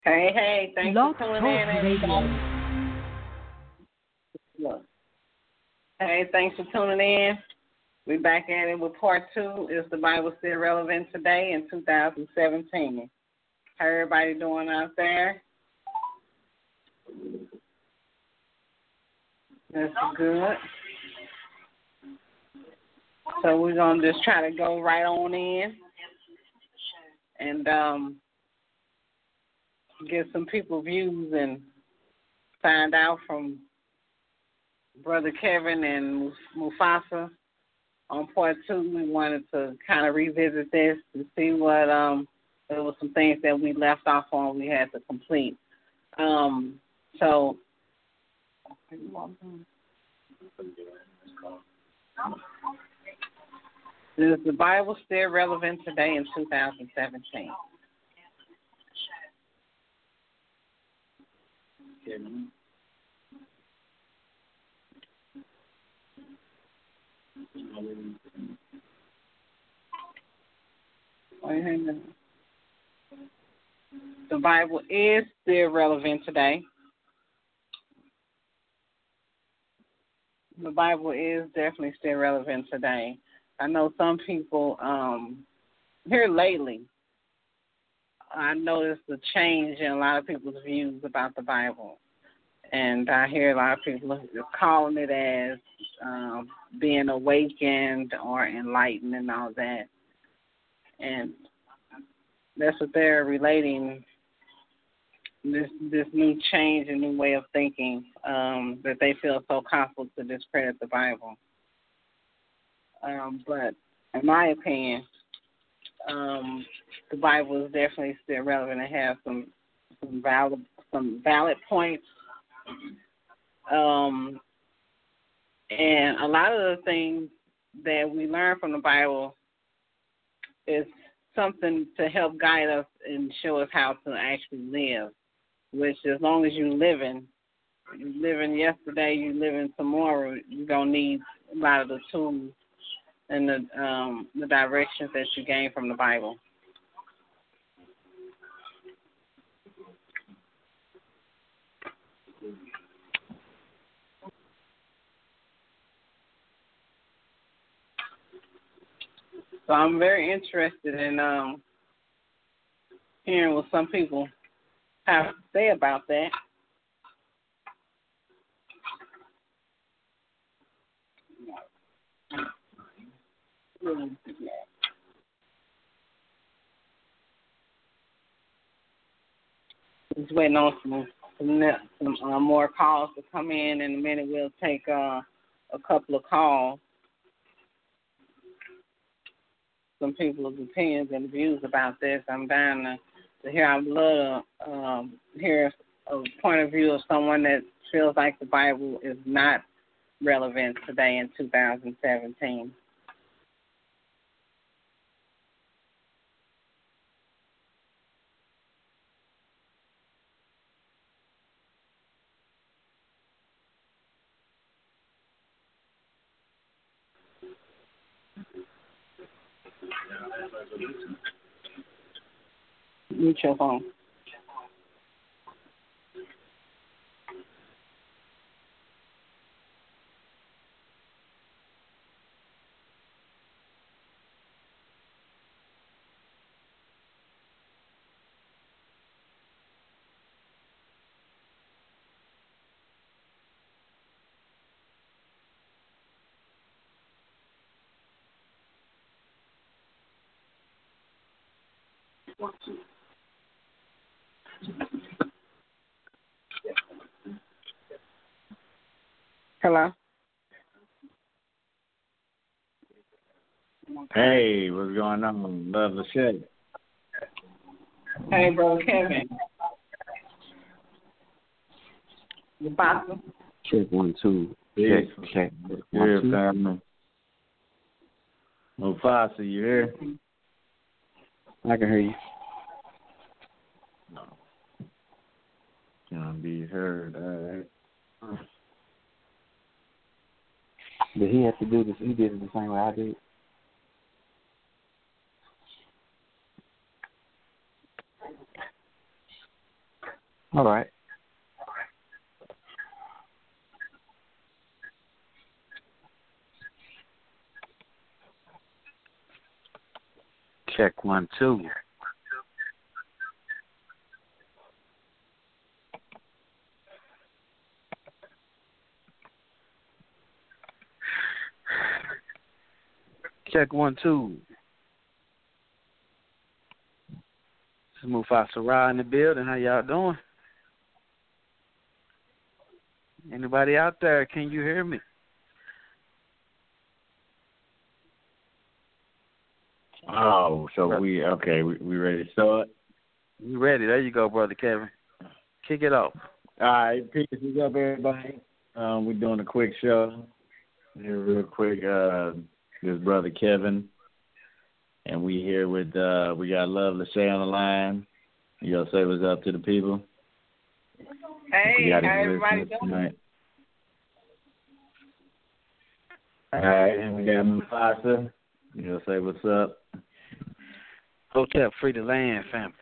Hey, thanks for Blog tuning Talk in, Radio. everybody. Look. Hey, thanks for tuning in. We're back at it with part two. Is the Bible still relevant today in 2017? How everybody doing out there? That's good. So we're going to just try to go right on in and get some people's views and find out from Brother Kevin and Mufasa on part two. We wanted to kind of revisit this to see what there were some things that we left off on we had to complete. So is the Bible still relevant today in 2017? The Bible is still relevant today. The Bible is definitely still relevant today. I know some people here lately, I noticed a change in a lot of people's views about the Bible. And I hear a lot of people calling it as being awakened or enlightened and all that. And that's what they're relating, this new change and new way of thinking, that they feel so comfortable to discredit the Bible. But in my opinion, the Bible is definitely still relevant and has some valid points. And a lot of the things that we learn from the Bible is something to help guide us and show us how to actually live, which as long as you're living yesterday, you're living tomorrow, you're going to need a lot of the tools and the directions that you gain from the Bible. So I'm very interested in hearing what some people have to say about that. Just waiting on some more calls to come in a minute. We'll take a couple of calls. Some people's opinions and views about this. I'm dying to hear. I'd love to hear a point of view of someone that feels like the Bible is not relevant today in 2017. Mute your phone. Hello? Hey, what's going on? Love the show. Hey, Brother Kevin. The Apostle. Check 1 2. Yes. Check. Here, family. Mufasa, you here? I can hear you. No. Can't be heard. All right. Did he have to do this? He did it the same way I did. All right. Check 1, 2. Check 1, 2. This is Mufasa Ra in the building. How y'all doing? Anybody out there? Can you hear me? Oh, so we ready to start? You ready? There you go, Brother Kevin. Kick it off. All right, peace is up, everybody. We're doing a quick show. Here real quick, this Brother Kevin. And we here with, we got Love Lachey on the line. You gonna say what's up to the people? Hey, how everybody doing? Tonight. All right, and we got Mufasa. You gonna say what's up? Hotel Free the Land, family.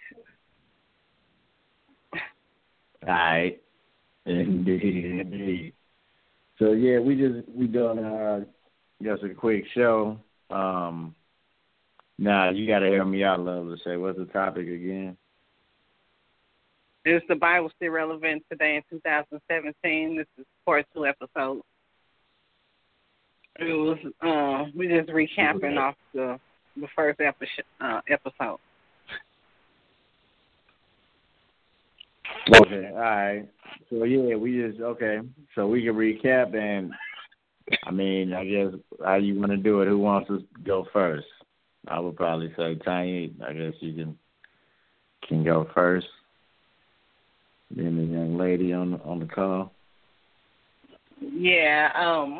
All right. Indeed. So yeah, we doing just a quick show. Now you gotta hear me out, Love to say what's the topic again? Is the Bible still relevant today in 2017? This is part 2 episode. It was we just recapping off the first episode. Okay, all right. So yeah, so we can recap, and I mean, I guess how you want to do it? Who wants to go first? I would probably say Tanya. I guess you can go first. Then the young lady on the call. Yeah.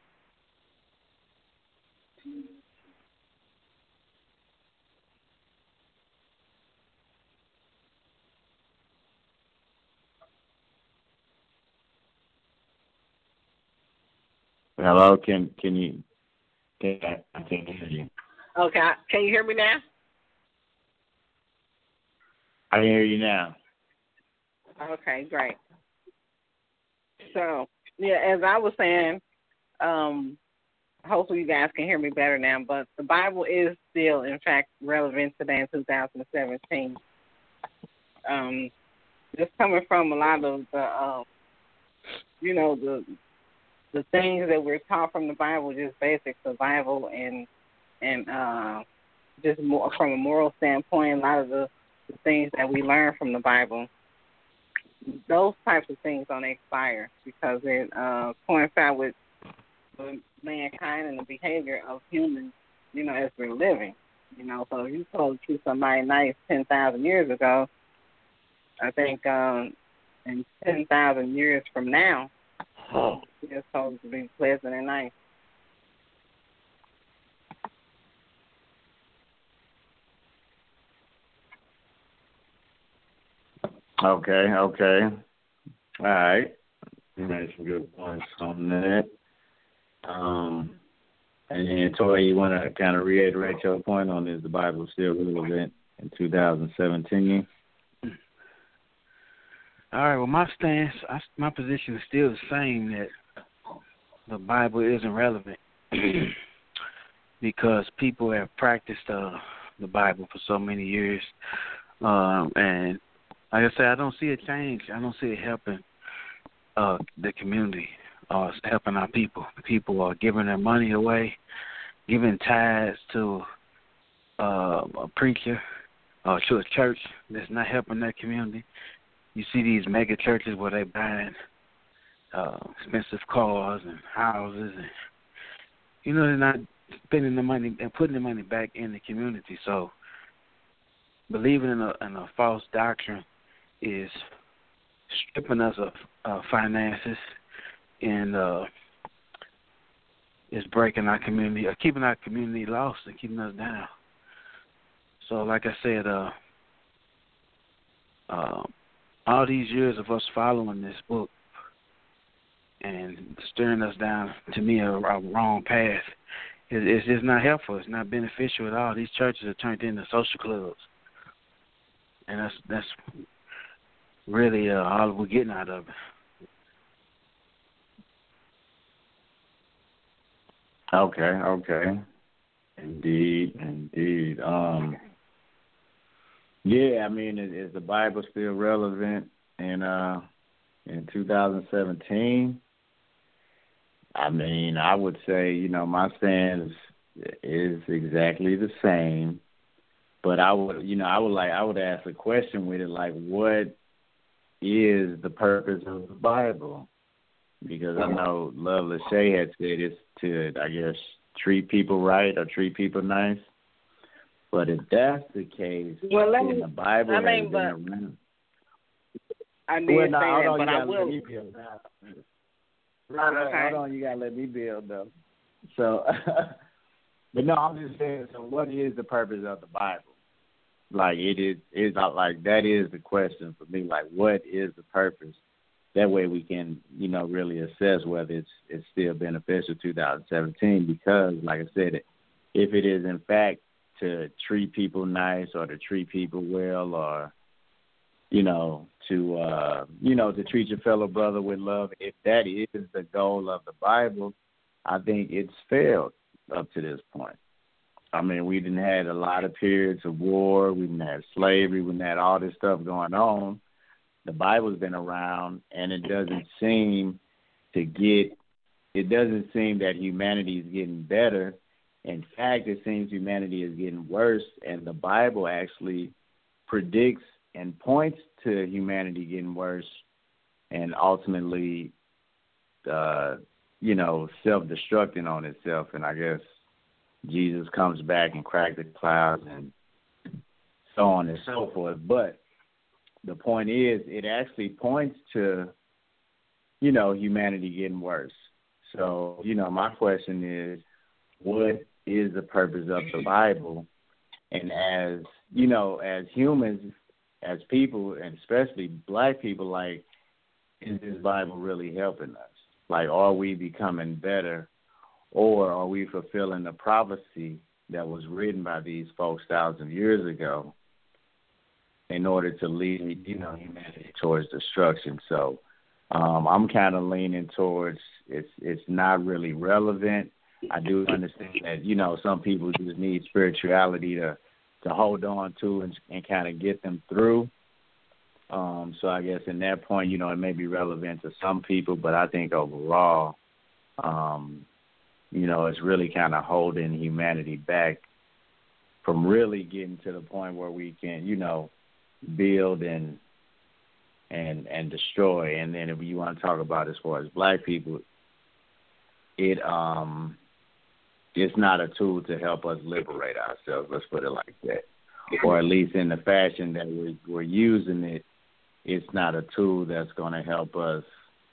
Hello, I can't hear you. Okay, can you hear me now? I can hear you now. Okay, great. So, yeah, as I was saying, hopefully you guys can hear me better now, but the Bible is still, in fact, relevant today in 2017. Just coming from a lot of the, the things that we're taught from the Bible, just basic survival and just more from a moral standpoint, a lot of the things that we learn from the Bible, those types of things don't expire because it coincides with mankind and the behavior of humans, as we're living. So if you told to somebody nice 10,000 years ago, I think in 10,000 years from now, it's supposed to be pleasant and nice. Okay. All right. You made some good points on that. And then, Toy, you want to kind of reiterate your point on is the Bible still relevant in 2017? All right, well, my stance, my position is still the same, that the Bible isn't relevant because people have practiced the Bible for so many years. And like I said, I don't see a change. I don't see it helping the community or helping our people. People are giving their money away, giving tithes to a preacher or to a church that's not helping their community. You see these mega churches where they're buying expensive cars and houses, and they're not spending the money and putting the money back in the community. So believing in a false doctrine is stripping us of finances and is breaking our community, or keeping our community lost and keeping us down. So, like I said, all these years of us following this book and steering us down, to me, a wrong path, it's just not helpful. It's not beneficial at all. These churches are turned into social clubs, and really all we're getting out of it. Okay. Indeed. Yeah, I mean, is the Bible still relevant in 2017? I mean, I would say, my stance is exactly the same, but I would ask a question with it, like, what is the purpose of the Bible? Because I know Love Lachey had said it's to, I guess, treat people right or treat people nice. But if that's the case, then the Bible has been around. I need to say that, but I will. Right, hold on, you gotta let me build though. So, but no, I'm just saying. So, what is the purpose of the Bible? Like, it's not like that is the question for me. Like, what is the purpose? That way, we can, really assess whether it's still beneficial 2017. Because, like I said, if it is in fact to treat people nice or to treat people well, or to treat your fellow brother with love, if that is the goal of the Bible, I think it's failed up to this point. I mean, we didn't had a lot of periods of war, we didn't had slavery, we didn't had all this stuff going on. The Bible's been around, and it doesn't seem that humanity is getting better. In fact, it seems humanity is getting worse, and the Bible actually predicts and points to humanity getting worse and ultimately, self-destructing on itself. And I guess Jesus comes back and cracks the clouds and so on and so forth. But the point is, it actually points to, humanity getting worse. So, my question is, what is the purpose of the Bible? And as humans, as people, and especially black people, like, is this Bible really helping us? Like, are we becoming better, or are we fulfilling the prophecy that was written by these folks 1,000 years ago in order to lead, humanity towards destruction? So I'm kind of leaning towards it's not really relevant. I do understand that, some people just need spirituality to hold on to and kind of get them through. So I guess in that point, it may be relevant to some people, but I think overall, it's really kind of holding humanity back from really getting to the point where we can, build and destroy. And then if you want to talk about as far as black people, it's not a tool to help us liberate ourselves. Let's put it like that. Or at least in the fashion that we're using it, it's not a tool that's going to help us,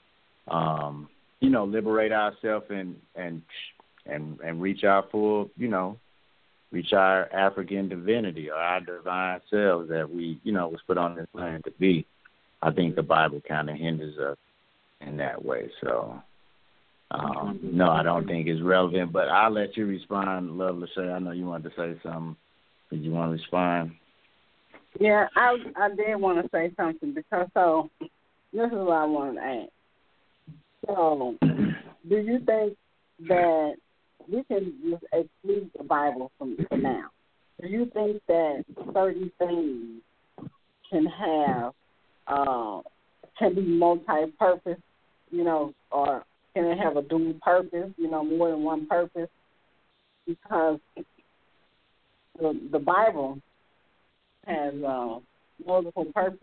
liberate ourselves and reach our full, reach our African divinity or our divine selves that we, was put on this planet to be. I think the Bible kind of hinders us in that way. So, no, I don't think it's relevant, but I'll let you respond, Love Lachey. I know you wanted to say something. Did you want to respond? Yeah, I did want to say something because this is what I wanted to ask. So, do you think that we can just exclude the Bible for now? Do you think that certain things can have can be multi-purpose, or can it have a dual purpose, more than one purpose? Because the Bible has multiple purposes,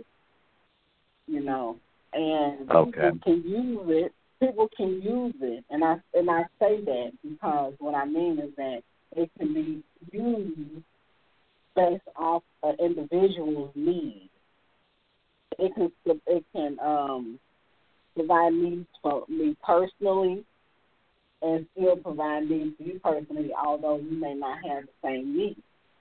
and okay. People can use it, and I say that because what I mean is that it can be used based off an individual's needs. It can provide needs for me personally, and still provide needs for you personally, although you may not have the same needs.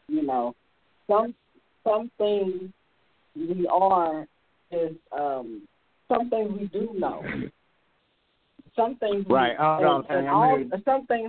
Some things we are is some things we do know. Some things right. some things.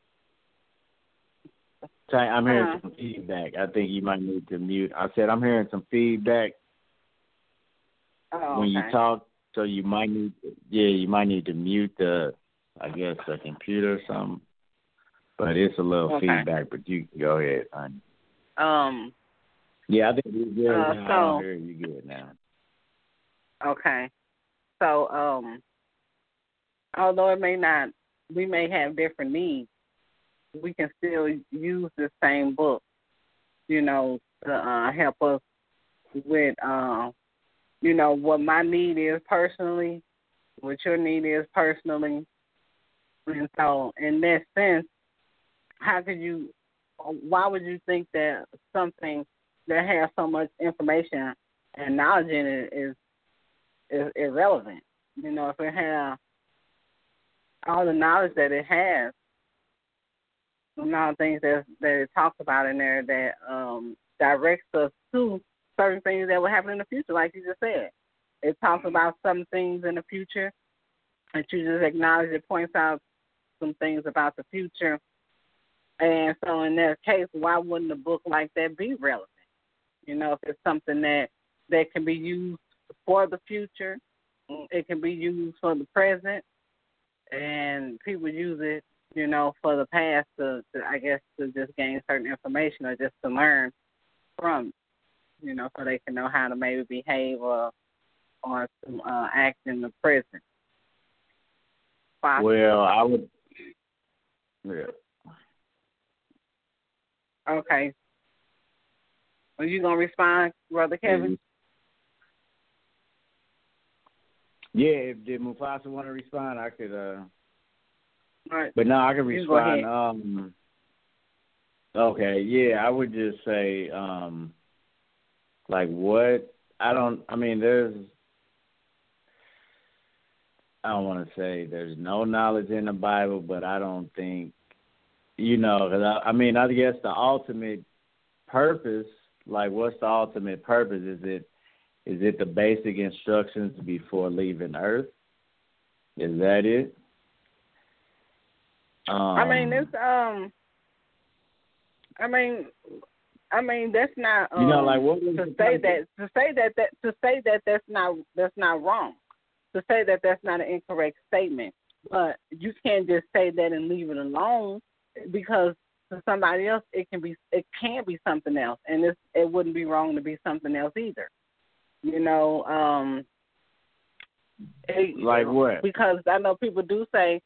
I'm hearing some feedback. I think you might need to mute. I said I'm hearing some feedback. Oh, when you okay. talk, so you might need to mute the computer or something. But it's a little Okay. feedback, but you can go ahead, honey. Um. Yeah, I think you're good now. I don't So. hear you good now. Okay. So. Although we may have different needs, we can still use the same book, to help us with, what my need is personally, what your need is personally. And so, in that sense, why would you think that something that has so much information and knowledge in it is irrelevant? If it has all the knowledge that it has, and all the things that it talks about in there that directs us to certain things that will happen in the future, like you just said. It talks about some things in the future that you just acknowledge. It points out some things about the future. And so in that case, why wouldn't a book like that be relevant? If it's something that can be used for the future, it can be used for the present, and people use it, for the past to just gain certain information or just to learn from, so they can know how to maybe behave or to act in the present. Possibly. Well, I would. Yeah. Okay. Are you gonna respond, Brother Kevin? Yeah, if did Mufasa want to respond, I could. All right. But no, I can respond. Okay, yeah, I would just say, like what? I don't want to say there's no knowledge in the Bible, but I don't think, cause I guess the ultimate purpose, like what's the ultimate purpose? Is it the basic instructions before leaving Earth? Is that it? It's that's not like what is to say that that's not wrong. To say that that's not an incorrect statement, but you can't just say that and leave it alone, because to somebody else it can be something else, and it wouldn't be wrong to be something else either. Like what? Because I know people do say,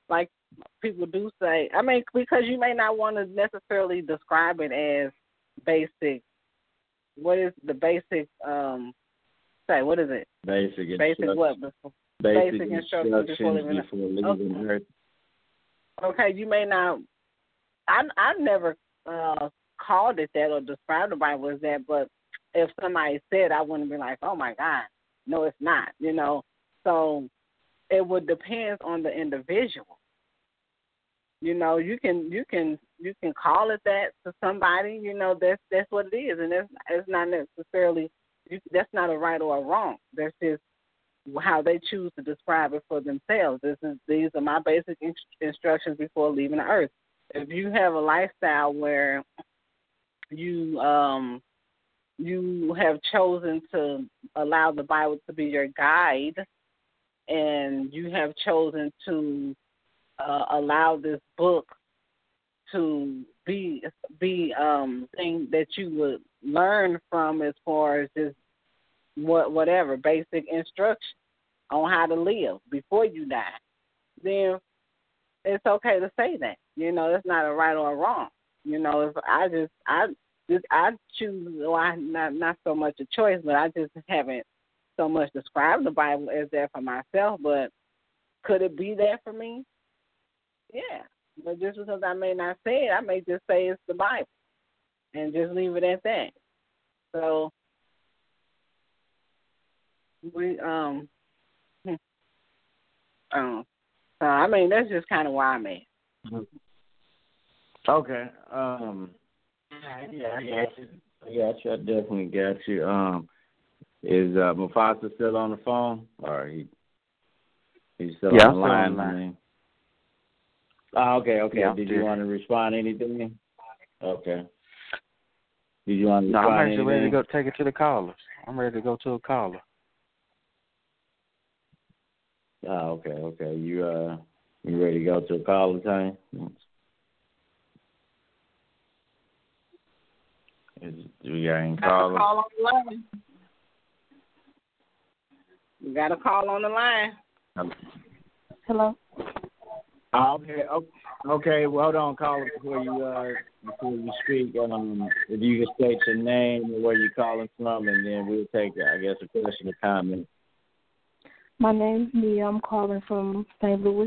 because you may not want to necessarily describe it as basic. What is the basic? What is it? Basic what? Basic instructions before leaving Earth. Okay, you may not. I never called it that or described the Bible as that, but if somebody said, I wouldn't be like, oh my God, no, it's not. So it would depend on the individual. You can call it that to somebody. That's what it is, and it's not necessarily. That's not a right or a wrong. That's just how they choose to describe it for themselves. These are my basic instructions before leaving the earth. If you have a lifestyle where you have chosen to allow the Bible to be your guide, and you have chosen to allow this book to be thing that you would learn from, as far as just whatever basic instruction on how to live before you die, then it's okay to say that. It's not a right or a wrong. If I choose, well, not so much a choice, but I just haven't so much described the Bible as that for myself. But could it be that for me? Yeah. But just because I may not say it, I may just say it's the Bible and just leave it at that. So that's just kind of where I'm at. Okay. Yeah, I got you. I definitely got you. Is Mufasa still on the phone, or he's still on the line? Oh, okay. Yeah, Did you want to respond to anything? Okay. Did you want to respond to anything? I'm actually ready to go take it to the callers. I'm ready to go to a caller. Oh, okay. You ready to go to a call time? Do we got any callers? Call on the line. You got a call on the line. Hello. Okay. Well, hold on, caller, before you speak. If you can state your name and where you're calling from, and then we'll take, I guess, a question or comment. My name's Mia. I'm calling from St. Louis.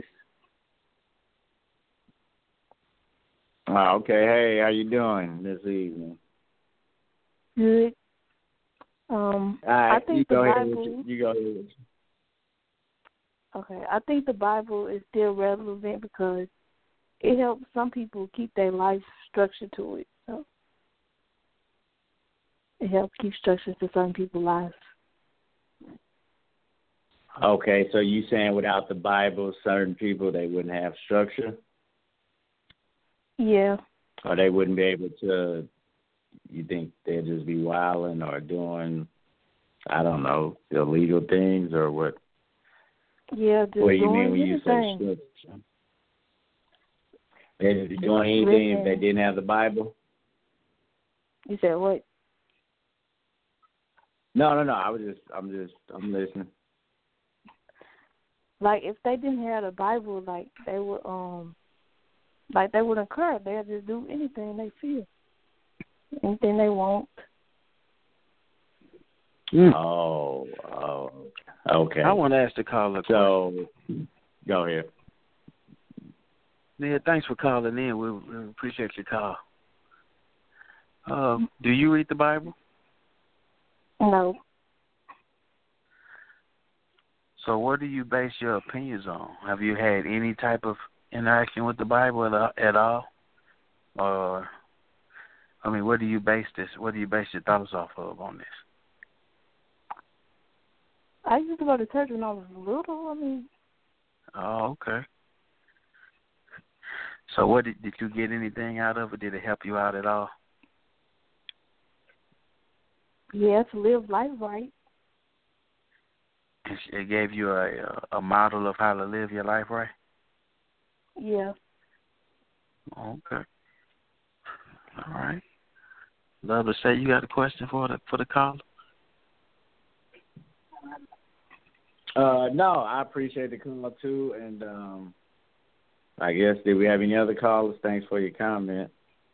Oh, okay. Hey, how you doing this evening? Good. I think the Bible. You go ahead. Okay, I think the Bible is still relevant because it helps some people keep their life structure to it. So it helps keep structure to some people's lives. Okay, so you saying without the Bible, certain people, they wouldn't have structure? Yeah. Or they wouldn't be able to, you think they'd just be wilding or doing, I don't know, illegal things or what? Yeah, just what do you doing mean when you say structure? They'd be doing anything if they didn't have the Bible? You said what? No. I'm listening. Like if they didn't have the Bible, they wouldn't care. They'd just do anything they feel, anything they want. Oh, okay. I want to ask the caller. So, go ahead. Yeah, thanks for calling in. We appreciate your call. Do you read the Bible? No. So what do you base your opinions on? Have you had any type of interaction with the Bible at all? Or, what do you base this? What do you base your thoughts off of on this? I used to go to church when I was little. Oh, okay. So what did you get anything out of it? Did it help you out at all? Yeah, to live life right. It gave you a model of how to live your life right? Yeah. Okay. All right. Love to say you got a question for the caller? No, I appreciate the call too, and I guess did we have any other callers? Thanks for your comment.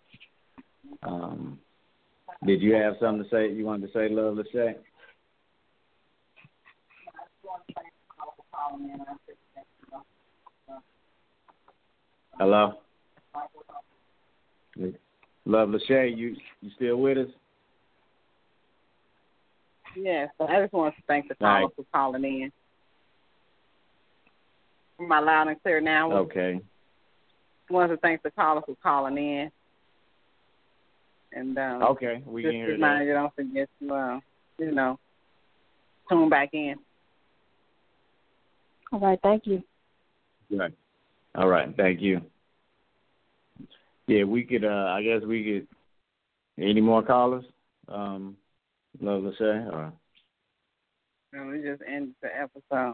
Did you have something to say? You wanted to say, Love Lachey? Hello, Love Lachey, you still with us? Yes, I just want to thank the caller for calling in. Am I loud and clear now? Okay. I want to thank the caller for calling in. And okay, we can hear that. You don't forget to, tune back in. All right, thank you. Right. All right, thank you. Yeah, we could. I guess we could. Any more callers? Love Lachey, or? No, we just ended the episode.